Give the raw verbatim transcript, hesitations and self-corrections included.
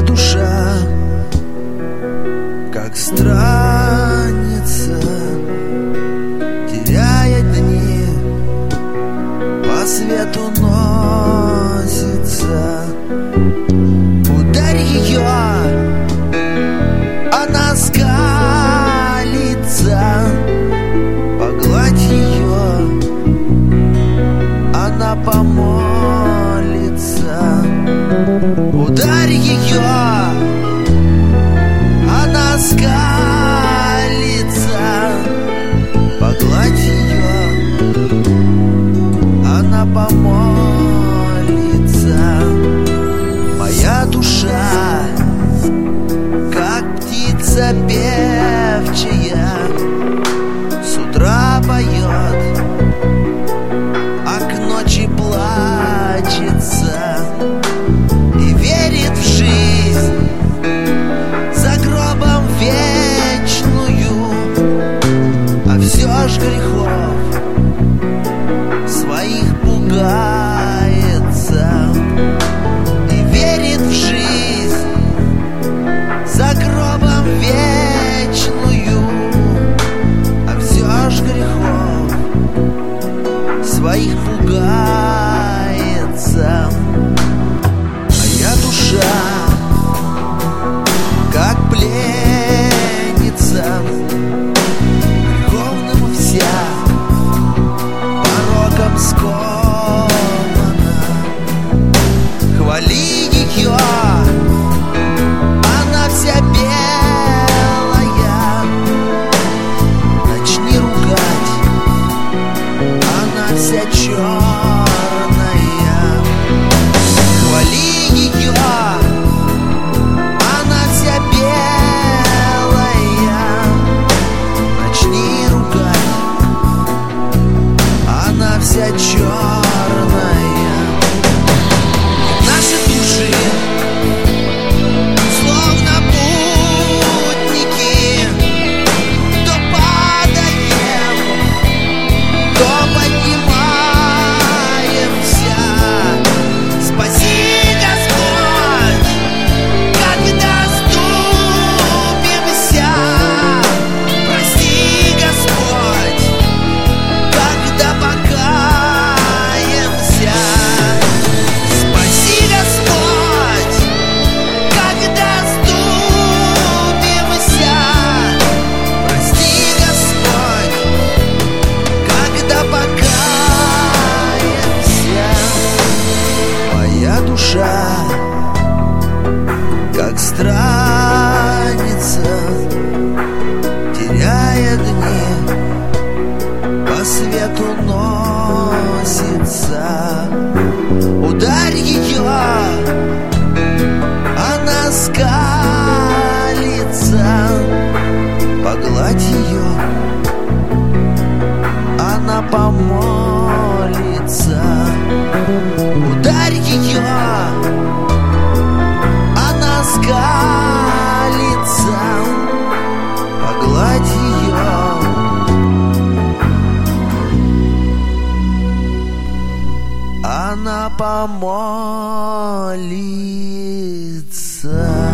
душа, как странница, теряя дни, по свету носится. Ударь ее, она скалится. Погладь ее, она помолится. Ударь ее, она скалится. Погладь ее, она помолится. Моя душа, как птица певчая, с утра поет, а к ночи плачется и верит в жизнь за гробом вечную, а все ж грехов своих пугается и верит в жизнь за гробом вечную, а все ж грехов своих пугается. Моя душа, как пленница, греховным вся, пороком скована. Хвали ее, она вся белая. Начни ругать, она вся черная. Хвали ее, она вся белая. Начни ругать, она вся черная. Наши души словно путники, то падаем, то поднимаемся. Спаси, Господь, когда оступимся. Прости, Господь, когда покаемся. Спаси, Господь, когда оступимся. Прости, Господь, когда покаемся. Моя душа, как странница, теряя дни, по свету носится. Ударь ее, она скалится. Погладь ее, она помолится. Ударь ее, она скалится. Погладь ее, она помолится.